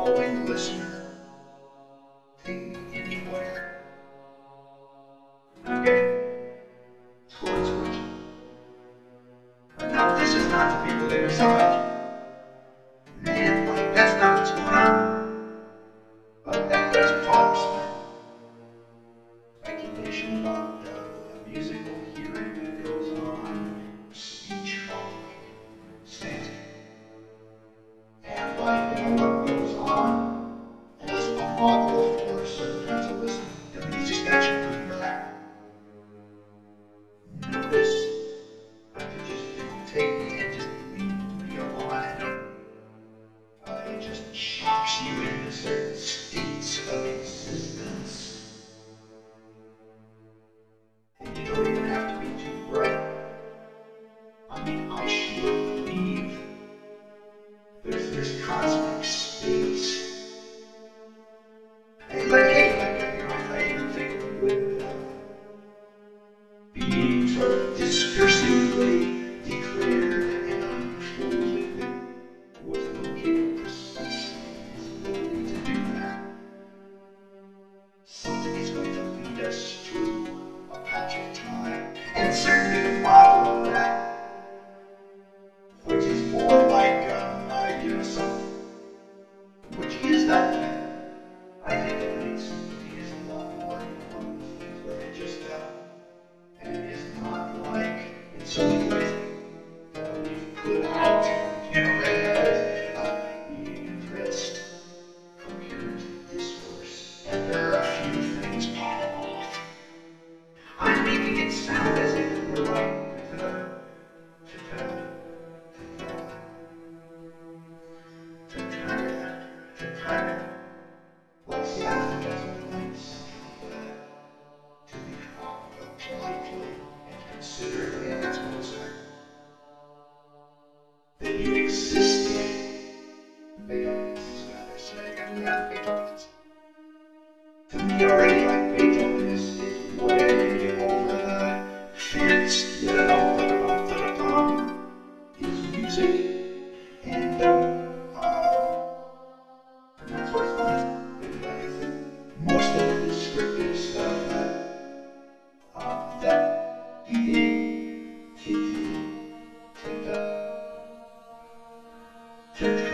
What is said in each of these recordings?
following listener anywhere. Okay? Towards which. Now, this is not the people that are saying, man, like, that's not what's going on. But there's a pause. Speculation about the musical hearing that goes on, speech following, stanza. And like, what goes on as a model for certain kinds of listening. I mean, you just got you moving back. Notice, I could just take me and just leave me alone. It just shocks you into certain states of existence. And you don't even have to be too bright. I mean, I sure believe there's this cosmic space. I even think with being sort of discursively declared and unfolded was located precisely in his ability to do that. Something is going to lead us through a patch of time, and certainly the model of that, which is more like, some, which is that thing. I think that creativity is a lot more important than it just and it is not like, in so many ways, we've put out, as being addressed, coherent discourse, and there are a few things pop off. I'm making it sound as if we're like, like sound doesn't like something to be talked about politely and considerately and exposed. That you existed. Beethoven is another saying, and Beethoven. To me, already, like Beethoven is way over the fence, is music. And that's what's fun. Most of the descriptive stuff that he did to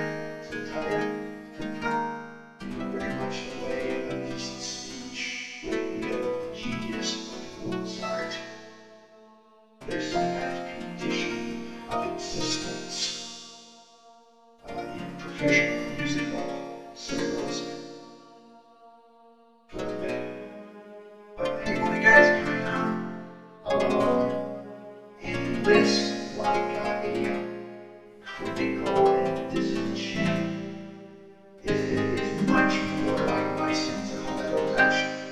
very much the way of decent speech with the genius of Mozart. There's some kind of condition of existence in professional musical circles. But hey, when the guy's coming out, in this, like a critical and disenchantment, is much more like my sense of how that affection.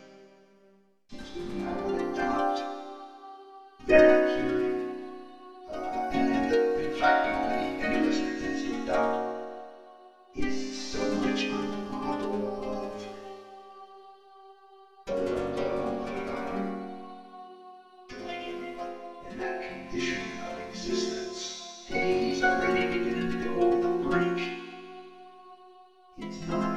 I would adopt that hearing, and in fact, any listener tends to adopt, is so much a model of in that condition of existence. Hey, he's already beginning to go over the brink. It's not